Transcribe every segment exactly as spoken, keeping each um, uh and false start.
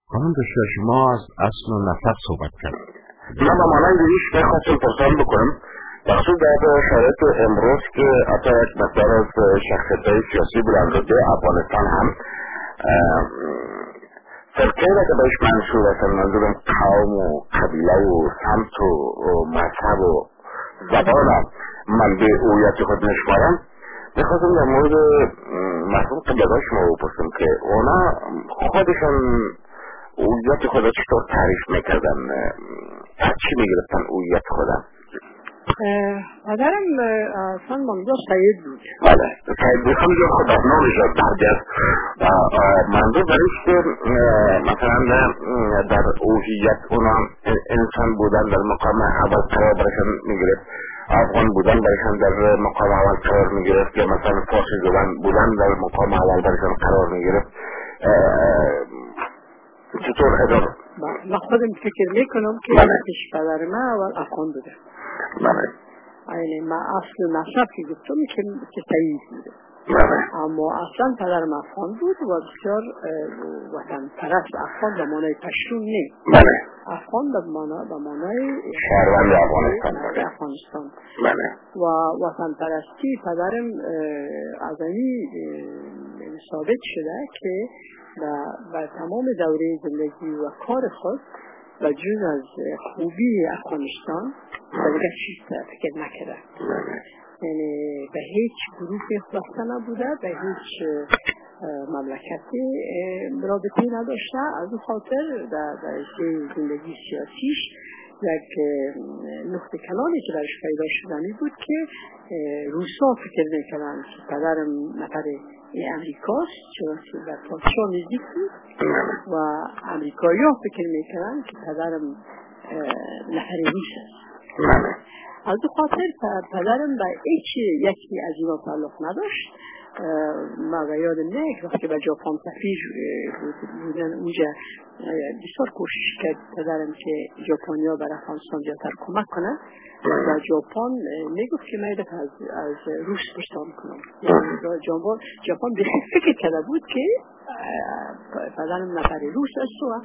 خانم دکتر شما از اصل و نسب صحبت کردید. من با مانند ایش بخواستم پرسان بکنم بخصوص در شرایط امروز که حتی یک مقدار از شخصیت‌های سیاسی بلندرده افغانستان هم فرقه را که بهش منصوب هستن، منظورم قوم و قبیله و سمت و مذهب و زبان هم منبع هویت خود نشمارن، میخواستم در مورد مرحوم قبیله شما بپرسم که اونا خودشون هویت خود را چطور تعریف میکردن؟ از چی میگرفتن هویت خودم؟ پدرم اصلا منظور سید بود. بله سید بود همونجا خود از نامش از برگرد منظور برایش که مثلا در هویت اونا انسان بودن در مقام اول قرار برشان میگرفت، افغان بودن برشان در مقام اول قرار میگرفت، یا مثلا فارسی زبان بودن در مقام اول برشان قرار میگرفت. چطور ادار؟ من خودم فکر میکنم که پیش پدر من اول افغان بوده. بله. یعنی من اصل و نسب که گفتم که که سعید بوده. بله. اما اصلا پدرم افغان بود و بسیار وطن پرست. افغان به معنای پشتون نیست. بله. افغان به معنای به معنای شهروند افغانستان. افغانستان. بله. و وطن پرستی پدرم از این ثابت شده که و تمام دوره زندگی و کار خود و جز از خوبی افغانستان و دیگر چیز فکر نکرده. یعنی به هیچ گروه اخلاصه نبوده، به هیچ مملکتی رابطه نداشته. از اون خاطر در زندگی سیاسیش یک نقطه کلانی که برش پیدا شدنی بود که روسا فکر میکنن که پدرم نفر امریکاست، چون در پادشاه نزدیک بود و امریکایی ها فکر میکنن که پدرم نفر روس است. از دو خاطر پدرم با هیچ یکی از اینا تعلق نداشت. ما یادم نه که وقتی به ژاپن سفیر بودن اونجا بسیار کوشش کرد پدرم که ژاپنیا بر افغانستان زیادتر کمک کنن و ژاپن میگفت که من از از روس پرسان کنم. ژاپن ژاپن به فکر کرده بود که پدرم نفر روس است و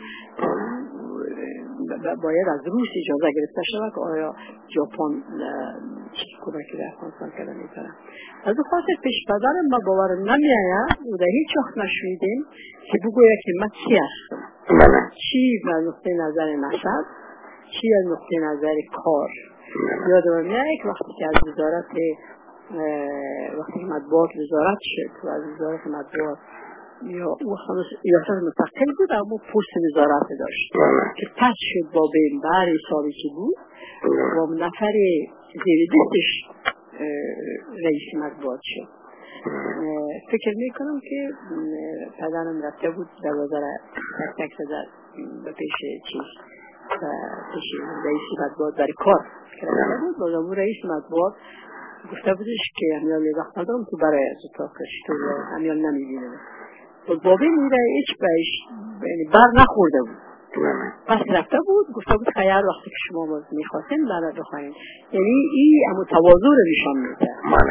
باید از روس اجازه گرفته شود که آیا ژاپن کمکی به افغانستان کرده میکنه. از اون خاطر پیش پدرم ما باور نمیآید و در هیچ وقت نشنیدیم که بگوید که من کی هستم، چی از نقطه نظر نسب، چی از نقطه نظر کار. یادم میاد که وقتی که از وزارت وقتی که مطبوعات وزارت شد و از وزارت مطبوعات یا او خلاص ریاست مستقل بود اما پست وزارت داشت که پس شد با بینبر حسابی که بود و نفر زیر دستش رئیس مطبوعات شد. فکر میکنم که پدرم رفته بود در وزارت تک تک زده به پیش چیز پیش رئیس مطبوعات برای کار کرده بود و اون رئیس مطبوعات گفته بودش که امیال وقت ندارم تو برای از اتاق کشتو امیال نمیبینم و بابی میره هیچ بهش بر نخورده بود. پس رفته بود گفته بود خیر وقتی که شما میخواستین برای بخواین. یعنی این امو تواضع رو نشان میده.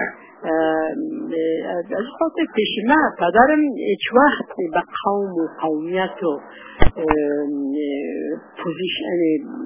از خاطر پیش من پدرم هیچ وقت به قوم و قومیت و پوزیشن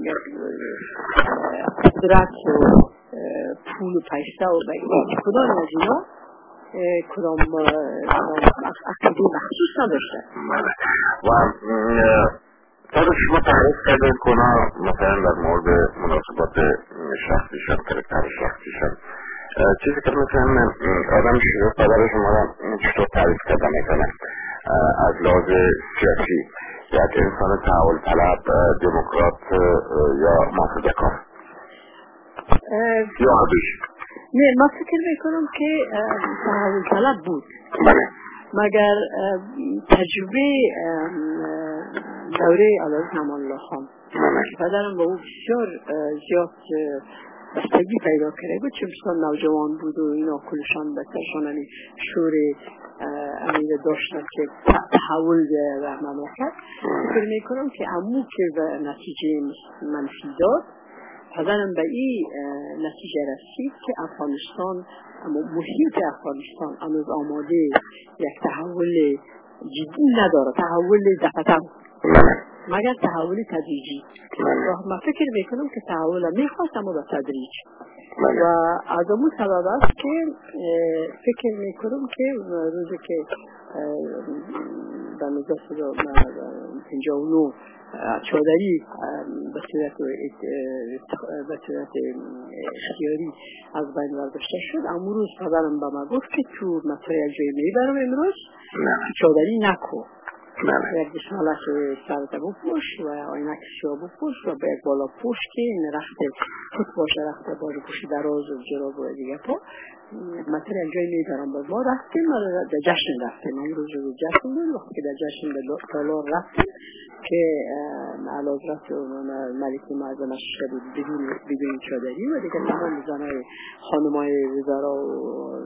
قدرت و پول و پیسه و کدام از اینا کدام عقیده مخصوص نداشته. و تا شما تعریف کردن کنه مثلا در مورد مناسبات شخصیشن، کرکتر شخصیشن، چیزی که مثلا آدم شروع پدر شما را چطور تعریف کرده میکنه از لحاظ سیاسی، یک انسان تحول طلب، دموکرات یا محافظه‌کار یا عادیش؟ نه من فکر میکنم که تحول طلب بود مگر تجربه دوره علایه امان الله خان پدرم با او بسیار زیاد بستگی پیدا کرده بود چون بسیار نوجوان بود و اینا کلشان بسیارشان همی شور امیده داشتن که تحول به مملکت. فکر میکنم که امو که به نتیجه منفی داد پدرم به این نتیجه رسید که افغانستان محیط افغانستان هنوز آماده یک تحول جدی نداره، تحول دفعه مگر تحول تدریجی. من فکر میکنم که تحول میخواست اما به تدریج و از اون سبب است که فکر میکنم که روزی که در نوزده پنجاه و نه چادری به صورت به صورت اختیاری از بین برداشته شد، امروز پدرم به من گفت که تو متریال جای میبرم امروز چادری نکو، یک دشمالش سرت بپوش و آینک شو بپوش و به یک بالا پوش که این رخت خود باشه، رخت باشه پوشی دراز و جراب و دیگه پا متریال جای میبرم. باز ما رفتیم در جشن رفتیم، امروز رو جشن بود. وقتی در جشن به تالار رفتیم که علازرت و ملک معظمش شدید بدون بدون چادری و دیگه تمام زنای خانمای وزرا و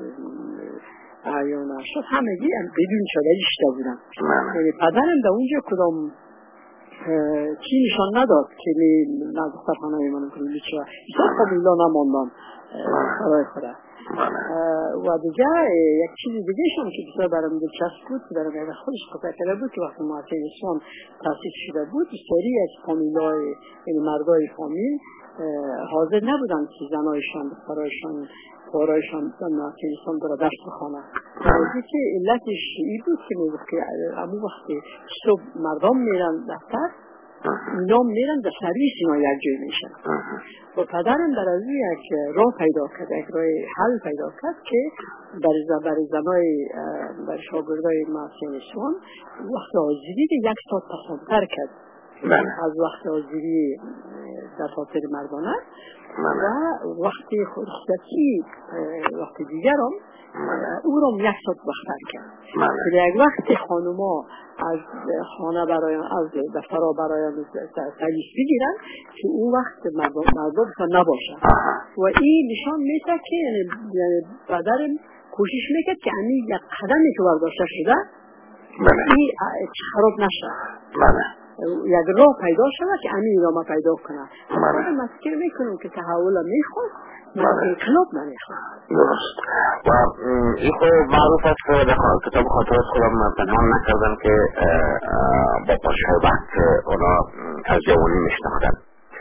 آیون اشرف همگی بدون چادری شده بودن. یعنی پدرم در اونجا کدام چی نشان نداد که می نزدیکترخانه میمانم کنم بیچاره ایسا فامیلا نماندن برای خدا. و دیگه یک چیز دیگه شون که بسیار برام دلچسب بود که برام از خودش قطع کرده بود که وقتی مؤسسه اسلام تأسیس شده بود بسیاری از فامیلای یعنی مردای فامیل حاضر نبودن که زنایشان دخترایشان خورایشان مؤسسه اسلام را درس بخوانند. موضوعی که علتش این بود که میگفت که اما وقتی صبح مردم میرن دفتر اینا میرن در سرویس اینا یک جای میشن و پدرم در از یک راه پیدا کرد، یک راه حل پیدا کرد که برای زنای برای شاگردای مؤسسه اسلام وقت آزادی یک ساعت پسندتر کرد از وقت آزادی دفاتر مردانه و وقتی خودخصوصی وقتی دیگر هم او را یک ساعت وقتر کرد که یک وقت خانوما از خانه برایم از دفترها برایم سلیس بگیرن که اون وقت مردم نباشه و این نشان میده که یعنی پدرم کوشش میکرد که همین یک قدمی که برداشته شده این خراب نشه، یک راه پیدا شده که همین را ما پیدا کنه. من فکر میکنم که تحول میخواد انقلاب نمیخواد. درست. و این خود معروف است که در کتاب خاطرات خودم پنهان نکردم که با پاشای وقت اونا از جوانی میشناختن.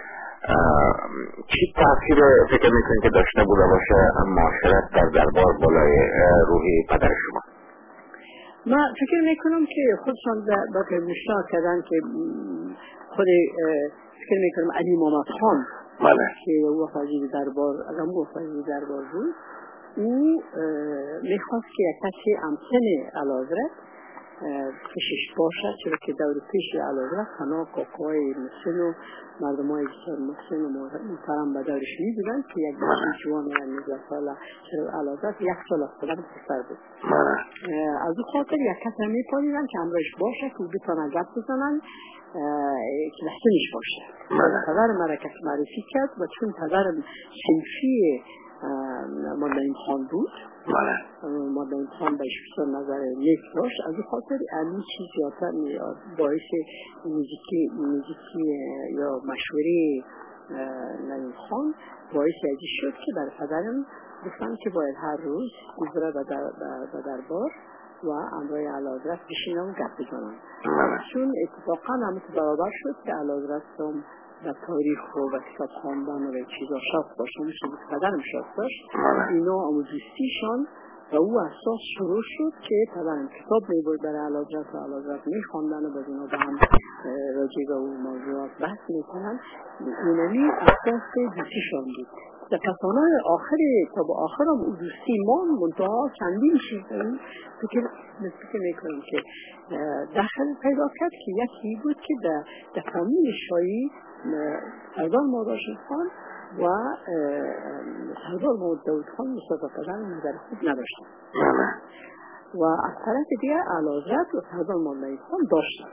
چی تاثیر فکر میکنید که داشته بوده باشه معاشرت در دربار بالای روحی پدر شما؟ من فکر میکنم که خودشان با که مشتاق کردن که خود فکر میکنم علی محمد خان که او وزیر دربار اگم او وزیر دربار بود، او میخواست که یک کسی امسن اعلیحضرت کشش باشد، چرا که دور پیش اعلیحضرت تنها کاکای مسن و مردم های بسیار مسن و محترم به دورش میبودن که یک بچه جوان یعنی نوزده ساله، چرا اعلیحضرت یک سال از خودم پسر بود. از او خاطر یک کسی میپاریدن که امرش باشه که او بتانه گپ بزنن که لحسنش باشه. پدر مرا کسی معرفی کرد و چون پدرم صنفی مادلین خان بود، مادلین خان بهش بسیار نظر نیک داشت، از این خاطر این چیز زیادتر باعث موزیکی موزیکی یا مشوره مادلین خان باعث ازی شد که برای پدرم گفتن که باید هر روز بذاره به دربار و امرای اعلیحضرت بشینم و گپ بزنم. چون اتفاقا همه که برابر شد که اعلیحضرت هم در تاریخ و و کتاب خواندن و چیزا شاست داشت، اون چیزی که پدرم شاست داشت، اینا آموزشیشان و او اساس شروع شد که پدرم کتاب میبرد برای اعلیحضرت و اعلیحضرت میخواندن و باز اینا با هم راجع به اون موضوعات بحث میکنن. اینمی اساس دوستیشان بود. در پسانه آخر تا با آخر هم او دوستی مان منتها چندین چیز فکر فکر میکنم که داخل پیدا کرد که یکی بود که در فامیل شاهی سردار محمد هاشم خان و سردار محمد داود خان مثل پدرم نظر خوب نداشتن و از طرف دیگه اعلیحضرت و سردار محمد خان داشتن.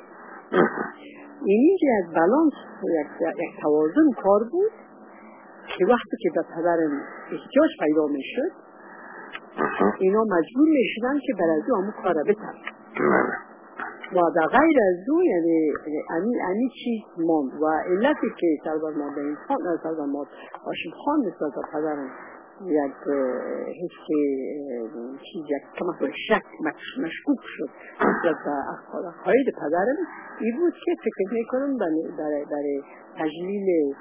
اینی که از بالانس یک توازن کار بود که وقتی که به پدرم احتیاج پیدا می شد اینا مجبور می شدن که برای او همون کار بکن و در غیر از او یعنی امی امی چیز ماند و علتی که سردار محمد خان سردار محمد هاشم خان نسبت به پدرم یک حس چیز یک کمک شک مشکوک شد نسبت به عقاید پدرم این بود که فکر میکنم برای تجلیل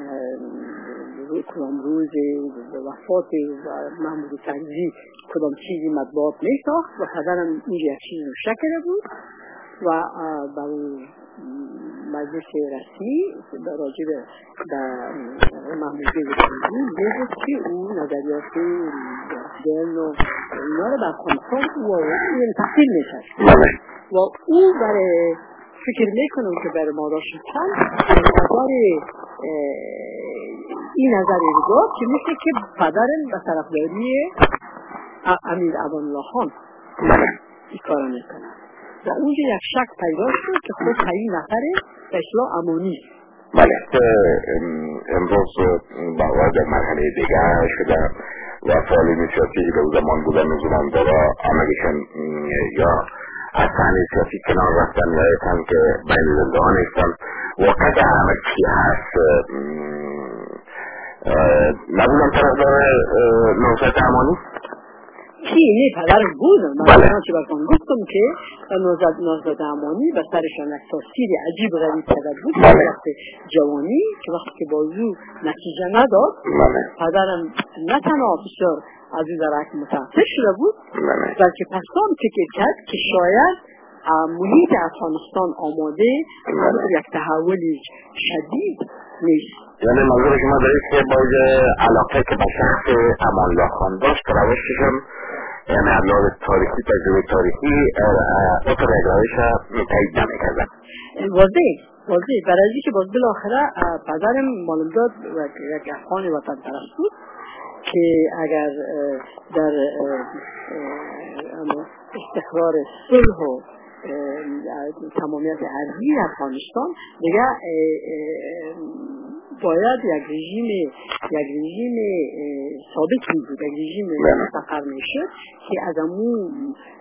کدام روز وفات محمود طنزی کدام چیزی مطبوعات میساخت و پدرم این یک چیز رو شک کرده بود و با مجلس رسمی راجع به محمود طنزی میگفت که او نظریات دل و اینا رو بر افغانستان و این تحصیل میکرد و او برای فکر میکنم که برای مادر شدن نظر این نظری رو داد که مثل که پدرم به طرفداری امیر امان الله خان این کار میکنه و اونجا یک شک پیدا شد که خود این نفره به اصطلاح امانی بله امروز با وارد مرحله دیگر شده و فعالین سیاسی که او زمان بودن نزولان دارا آمدشن یا از صحنه سیاسی کنار رفتن یا ایتن که بین زنده ها نیستن وقت همه چی هست نبودن طرفدار نوزد امانی؟ چی؟ نه پدرم بودم من چه بکنم گفتم که نوزد امانی به سرشان یک تاثیر عجیب غریب کرده بود وقت جوانی که وقتی که بازو نتیجه نداد پدرم نه تنها بسیار از این درک متاثر شده بود بلکه پسان فکر کرد که شاید محیط افغانستان آماده برای یک تحول شدید نیست. یعنی منظور شما دارید که باید علاقه که به شخص امان الله خان داشت روششم یعنی ابلاغ تاریخی تجربه تاریخی اطور اجرایش تایید نمیکردن. واضح واضح برای اینکه که باز بالاخره پدرم معلوم داد یک افغان وطن پرست بود که اگر در استقرار صلح و تمامیت ارضی افغانستان دیگه باید یک رژیم یک رژیم ثابت می بود، یک رژیم مستقر میشه که از امون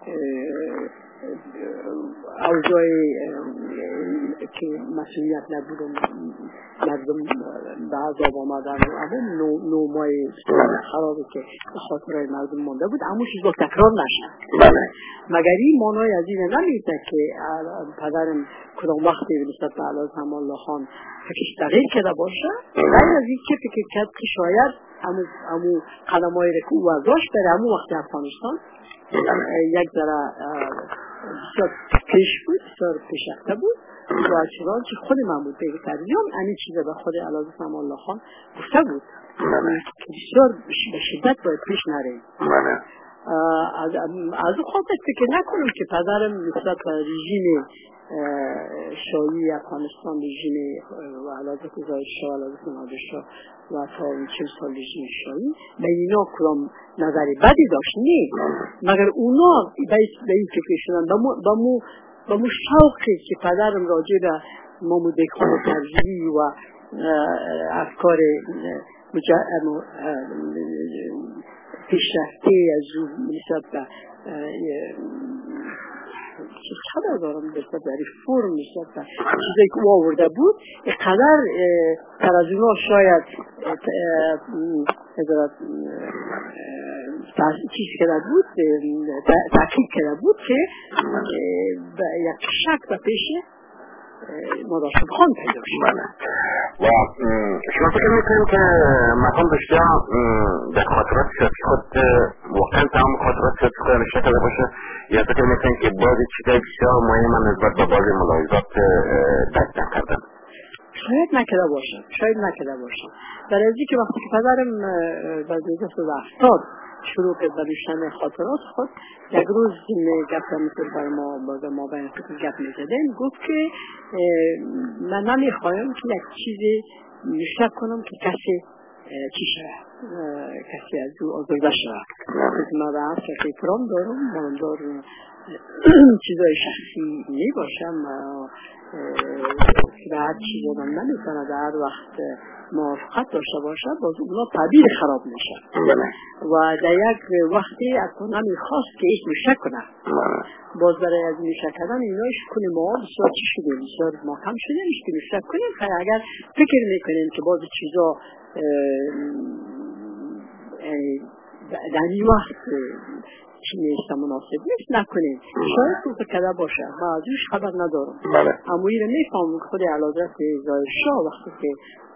اوضاع که مسئولیت نبود مردم به عذاب آمدن و همون نومای خرابی که خاطرهای مردم مانده بود همون چیز با تکرار نشد مگر این مانای از این نمیده که پدرم کدام وقتی نسبت به علاز امان الله خان فکرش تغییر کرده باشه غیر از این که فکر کرد که شاید همون قدمایی رو که او ازاش بره همون وقتی افغانستان یک ذره بسیار پیش بود بسیار پیشرفته بود و چنانچه خود محمود بیگ ترزیان همین چیزا به خود علاوه امان الله خان گفته بود که بسیار به شدت باید پیش نریم از از خاطر فکر نکنم که پدرم نسبت به رژیم شاهی افغانستان رژیم و علاوه گذار شاه علاوه نادر شاه و تا چهل سال رژیم شاهی به اینا کدام نظری بدی داشت نیست مگر اونا به این فکر شدن با مو با مو شوقی که پدرم راجع به محمود بیگ خان طرزی و افکار پیشرفته از او نسبت به چقدر دارم نسبت به ریفورم نسبت به چیزایی که او آورده بود اینقدر تر از اونا شاید چیز کرده بود تاکید کرده بود که یک شک به پیش مادر خان پیدا شد و شما فکر میکنیم که مقام بسیار در خاطرات سیاسی خود واقعا تمام خاطرات سیاسی خود نشته کرده باشه یا فکر میکنیم که بعضی چیزای بسیار مهم نسبت به بعضی ملاحظات درک نکردن؟ شاید نکرده باشم شاید نکرده باشم در ازی که وقتی که پدرم در هزار و سیصد و هفتاد شروع کرد به نوشتن خاطرات خود یک روز گفتم مثل برای ما با ما بین فکر گپ میزدن گفت که من نمیخوایم که یک چیزی نشته کنم که کسی چی شود کسی از او آزرده شود من به هر شخصی احترام دارم من دارم چیزای شخصی می باشم که به هر چیز آدم نمیتونه در هر وقت موافقت داشته باشه باز اونا تعبیر خراب میشه و در یک وقتی از تو نمیخواست که ایش میشه کنه باز برای از میشه کردن اینایش کنیم ما بسیار چی شده بسیار ما کم شده ایش که میشه کنیم اگر فکر میکنیم که باز چیزا در این وقت چی نیست مناسب نیست نکنیم. شاید تو فکر باشه ما ازش خبر ندارم. اما این رو میفهمم که خود اعلیحضرت ظاهر شاه وقتی که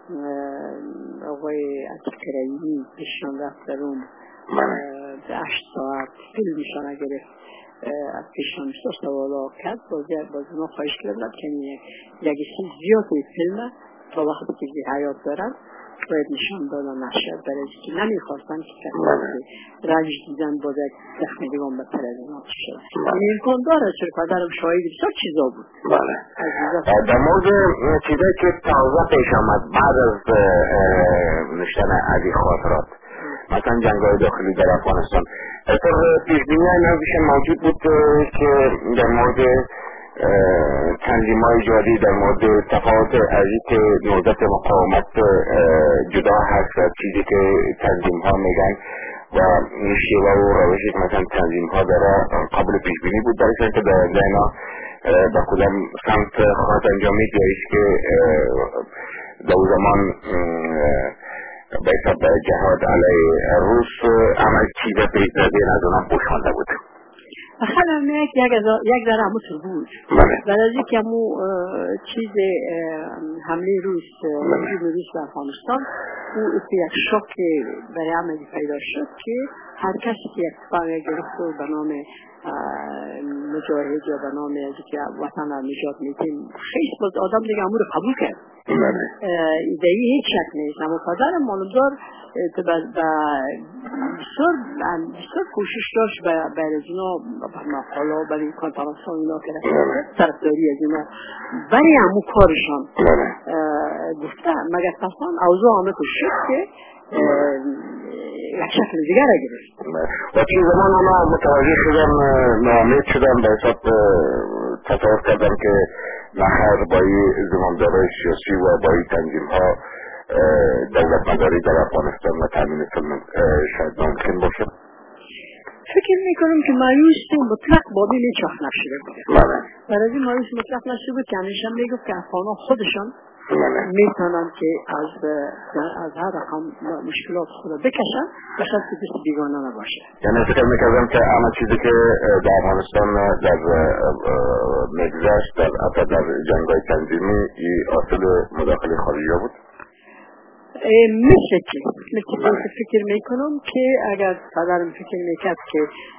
آقای عطیق‌رحیمی پیشان رفت در اون به هشت ساعت فیلمشان گرفت از پیشان سوالا کرد باز اونا خواهش کردن که یک چیز زیادی فیلم تا وقتی که حیات دارن باید نشان دادن نشد برای که نمیخواستن که کسی رنج دیدن با یک زخم دیگان به تلویزیون شد. این امکان داره چون پدرم شاهد بسیار چیزا بود. بله. در مورد چیزایی که تازه پیش آمد بعد از نوشتن علی خاطرات مثلا جنگ‌های داخلی در افغانستان اثر پیش‌بینی نزدیک موجود بود که در مورد تنظیم‌های جادی در مورد تفاوت ازی که نهضت مقاومت جدا هست و چیزی که تنظیم‌ها میگن و شیوه و روشی که مثلا تنظیم‌ها داره قابل پیش‌بینی بود در که در اینا به کدام سمت خواهد انجامید یا ایش که در زمان به حساب جهاد علیه روس عمل چیز پیش دادین از اونم پوشانده بود. خیلی میگه یک ذره همونطور بود برای از اینکه همون چیز حمله روس وجود روس به افغانستان او یک شوک برای عملی پیدا شد که هر کسی که اتفاق گرفت و به نام مجاهد یا به نام که وطن را نجات میدیم خیلی باز آدم دیگه همون رو قبول کرد دیگه هیچ شک نیست. اما پدرم معلومدار بسیار بسیار کوشش داشت برای از اینا مقاله برای کنفرانس ها اینا که طرفداری از اینا برای همون کارشان گفته مگر پسان اوضاع همه که شد که یک شکل دیگر را گرفت و چی زمان اونا متوجه شدن نامید شدن به حساب تصور کردن که نخیر بایی زماندارای سیاسی و بایی تنظیم ها دولت مداری در افغانستان و تامین فیلم شاید ممکن باشه. فکر میکنم که مایوس مطلق بابی میچاخ نشده بود. برای این مایوس مطلق نشده بود که همیشه میگفت که افغانها خودشان میتونن که از از هر رقم مشکلات خود بکشن به شرط که دست بیگانه نباشه. یعنی فکر میکردم که همه چیزی که در افغانستان در مگذشت در حتی در جنگ‌های تنظیمی ای اصل مداخله خارجی بود؟ مثل که مثل که فکر میکنم که اگر پدرم فکر میکرد که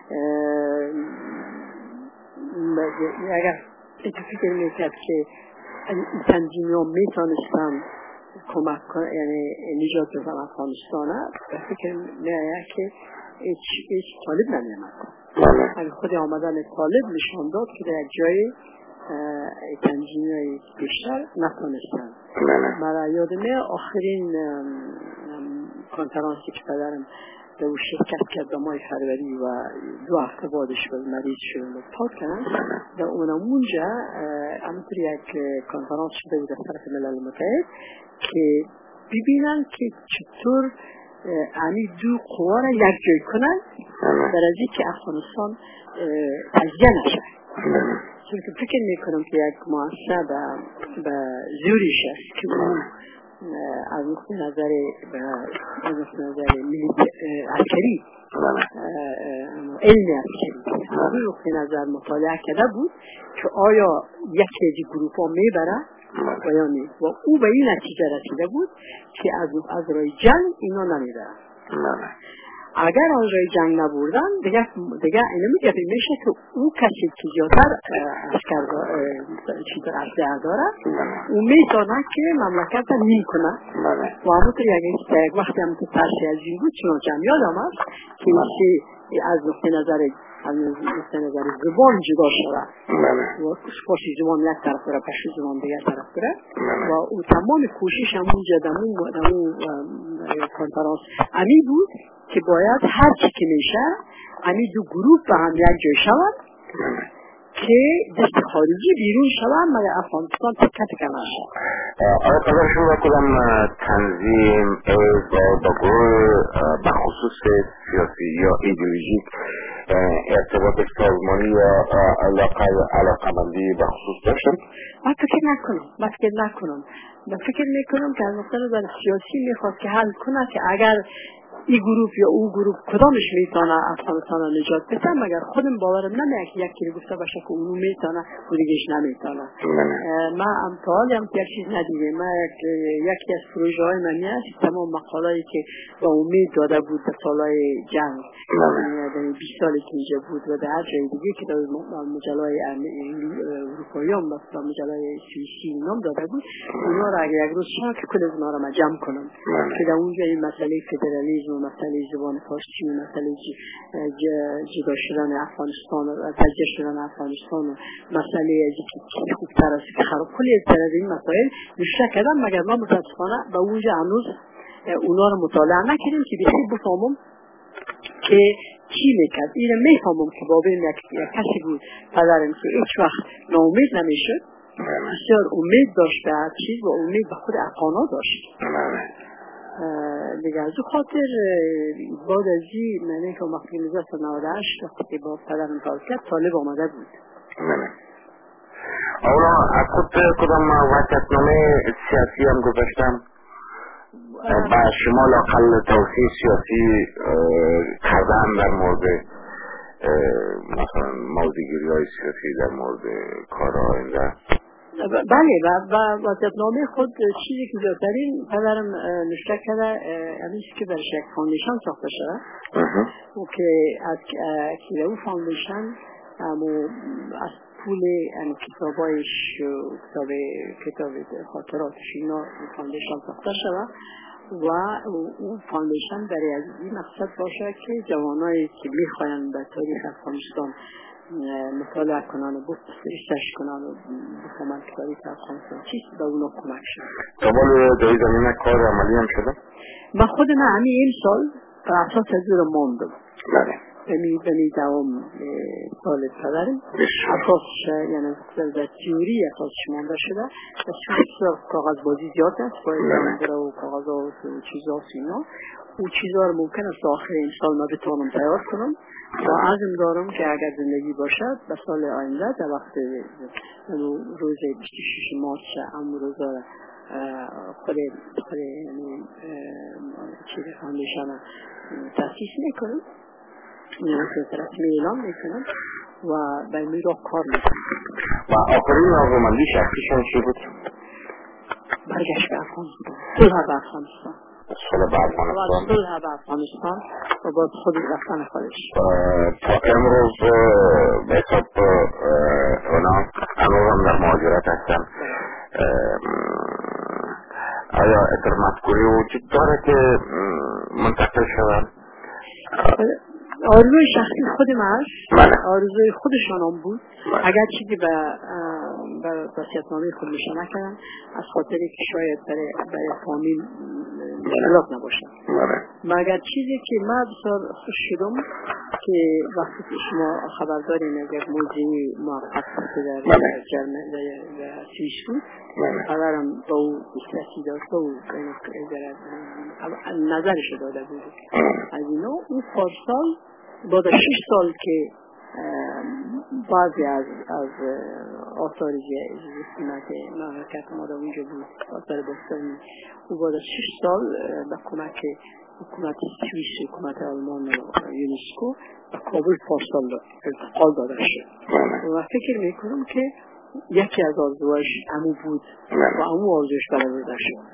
اگر فکر میکرد که تنظیمی ها میتونستن کمک کنن یعنی نجات بدن افغانستان فکر میآید که هیچ طالب نمیامد. اگر خود آمدن طالب نشان داد که در جای تنظیمی های بیشتر نتونستن. مرا یادمه آخرین کنفرانسی که پدرم به او شرکت کرد ماه فروری و دو هفته بعدش به مریض شد و پاک کردن در اونمونجا همونطور یک کنفرانس شده بود از طرف ملل متحد که ببینن که چطور امی دو قوا را یک جای کنن برای از اینکه افغانستان تجزیه نشه. چون که فکر میکنم که یک مؤسسه به زوریش است که اون از نقطه نظر از نقطه نظر عسکری علم عسکری از نقطه نظر مطالعه کرده بود که آیا یکی از گروپ ها میبره و یا نیست و او به این نتیجه رسیده بود که از از رای جنگ اینا نمیبرن. اگر از رای جنگ نبردن دیگه دیگه اینو میگه میشه که او کسی که زیادتر عسکر چیز اسلحه داره او میتونه که مملکت رو نیم کنه و همونطور یک وقتی هم تو ترسی از این بود چنانچه هم یادم هست که از نقطه نظر از نقطه نظر زبان جدا شده و پشتی زبان یک طرف داره پشتی زبان دیگر طرف داره و او تمام کوشش همونجا دمون کنفرانس امی بود که باید هر چی که میشه امی دو گروه به هم یک جای شود که دست خارجی بیرون شود مگر افغانستان تکه تکه نشه. آیا قدر شما کدام تنظیم با گروه بخصوص سیاسی یا ایدئولوژیک ارتباط سازمانی یا علاقه مندی بخصوص داشتن؟ من فکر نکنم من فکر نکنم من فکر میکنم که از نقطه نظر سیاسی میخواد که حل کنه که اگر این گروه یا اون گروه کدامش میتونه افغانستان رو نجات بده، مگر خودم باورم نمیاد که یکی گفته باشه که اونو میتونه و دیگهش نمیتونه. من امثال هم یک چیز ندیدم. من یکی از پروژه های منی است تمام مقاله‌ای که با امید داده بود در سالهای جنگ، یعنی بیست سالی که اینجا بود و در هر جای دیگه که در مجله‌های اروپایی هم مثلا مجله‌های سوئیسی نام داده بود، اونا را اگر یک روز شما که کل اونا را من جمع کنم که در اونجا این مسئله فدرالیسم و مسئله زبان فارسی و مسئله جدا شدن افغانستان و تجزیه شدن افغانستان و مسئله از که خوبتر است که خراب کلی از این مسائل نوشته کردم، مگر ما متاسفانه به اونجا هنوز اونا رو مطالعه نکردیم که بخیر بفهمم که چی میکرد. این رو میفهمم که بابین یک کسی بود پدرم که هیچ وقت ناامید نمیشد، بسیار امید داشت به هر چیز و امید به خود افغانا داشت. دیگه از او خاطر بعد از این منه که وقتی نوزده سال نود و هشت وقتی که با پدرم کار کرد طالب آمده بود. اولا از خود کدام وحشتنامه سیاسی هم گذاشتم با شما لاقل توصیه سیاسی کردن در مورد مثلا موضوعگیری های سیاسی در مورد کارها اینجا؟ بله و وحشتنامه خود چیزی که زیادترین پدرم نوشته کرده همیشه که برش یک فاندیشن ساخته شده و که از که او فاندیشن از پول کتابایش کتاب کتاب خاطراتش اینا فاندیشن ساخته شده و اون فاندیشن برای از این مقصد باشه که جوانایی که میخواین به تاریخ افغانستان مطالعه کنن و بفرستش کنن و بفهمن که تاریخ افغانستان چیست به اونا کمک شد. قبل در این زمینه کار عملی هم شده؟ من خود من همین این سال بر اساس از رو ماندم. بله. بمی بمی دوام سال پدرم اساسش یعنی در تیوری اساسش مانده شده. بسیار کاغذ بازی زیاد است باید بره و کاغذ ها و چیزها و اینا اون چیزها رو ممکن است آخر این سال ما بتوانم تیار کنم و عزم دارم که اگر زندگی باشد به سال آینده در وقت روز بیست و شش مارس همون روزا خود خود یعنی چیز فاندیشن تأسیس میکنم، یعنی رسمی اعلام میکنم و به این را کار میکنم. و آخرین آرزومندی شخصیشان چی بود؟ برگشت به افغانستان، صلح به افغانستان، صلح به افغانستان صلح به افغانستان و با خود رفتن خودش. تا امروز به حساب اونا هنوز هم در مهاجرت هستن. آیا اطلاع مذکوری وجود داره که منتقل شدن؟ آرزوی شخصی خود من است، آرزوی خودشان هم بود. اگر چیزی به وصیت‌نامه خود نشان نکردن از خاطری که شاید برای برای فامیل مشکلات نباشد. مگر چیزی که من بسیار خوش شدم که وقتی که شما خبر دارین از یک موضوعی موفق که در جرمن در سوئیس بود، پدرم با او دسترسی داشته و نظرش داده بود. از اینا اون پارسال بعد از شش سال که بعضی از از آثار زیستیمت مملکت ما در اونجا بود، آثار باستانی او بعد از شش سال به کمک حکومت سوئیس، حکومت آلمان و یونسکو به کابل پارسال انتقال داده شد و فکر میکنم که یکی از آرزوهاش همو بود و همو آرزوش برآورده شد.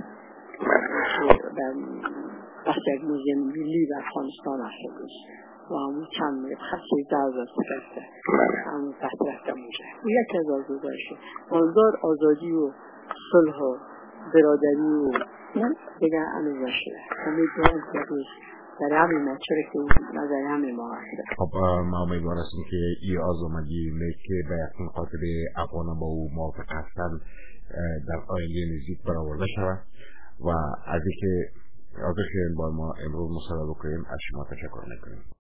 بخش یک موزیم ملی در افغانستان هست بود و همون چند خصی درز است کرده همون تحت رفته موجه و یکی از آرزوهاش منظار آزادی و صلح و برادری و دیگه هنوز نشده. امیدوارم که روز در همین مچره که نظر همین ما هست. خب ما امیدوار هستیم که این آزادی که به یقین خاطر افغان با او موافق هستند در آینده نزدیک برآورده شود و از اینکه آقای با ما امروز مصاحبه کنیم از شما تشکر میکنیم.